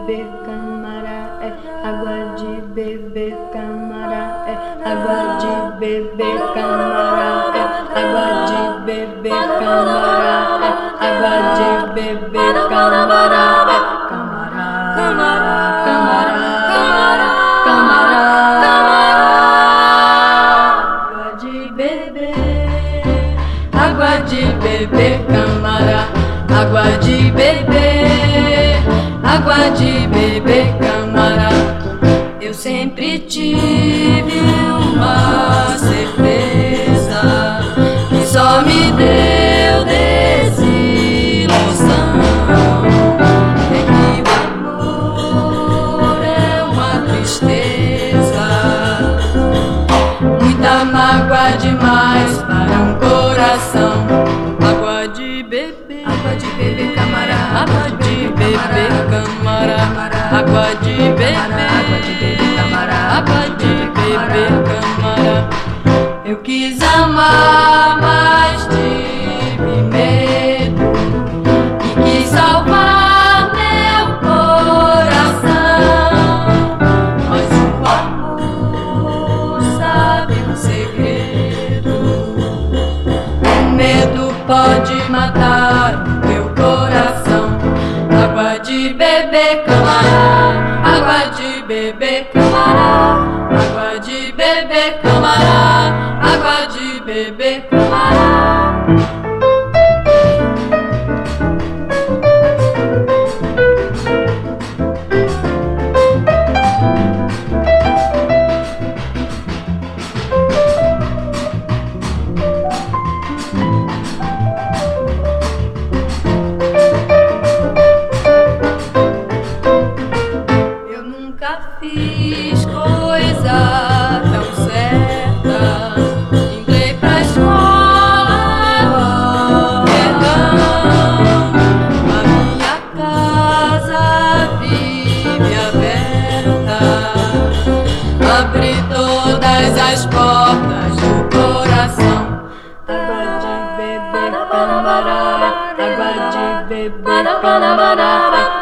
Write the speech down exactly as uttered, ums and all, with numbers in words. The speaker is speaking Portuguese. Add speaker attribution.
Speaker 1: beber, camará, é água de beber, camará, é água de beber, camará, é água de beber, camará, é água de beber, camará, é camará, camará, camará, camará, camará, água de beber, água de beber, camará, água de beber, água de beber, camará. Eu sempre tive uma certeza que só me deu desilusão, é que o amor é uma tristeza, muita mágoa demais para um coração. Água de beber,
Speaker 2: água de beber, camará,
Speaker 1: água de beber, camará, água de beber,
Speaker 2: água de beber, camará,
Speaker 1: água de beber, camará. Eu quis amar, mas tive medo e quis salvar meu coração, mas o amor sabe um segredo. O medo pode matar o teu coração. Água de beber, camará, água de beber, camará, água de beber, camará, água de beber, camará. Fiz coisa tão certa, entrei pra escola do perdão. A minha casa vive aberta, abri todas as portas do coração. Água de beber, camará, água de beber, camará.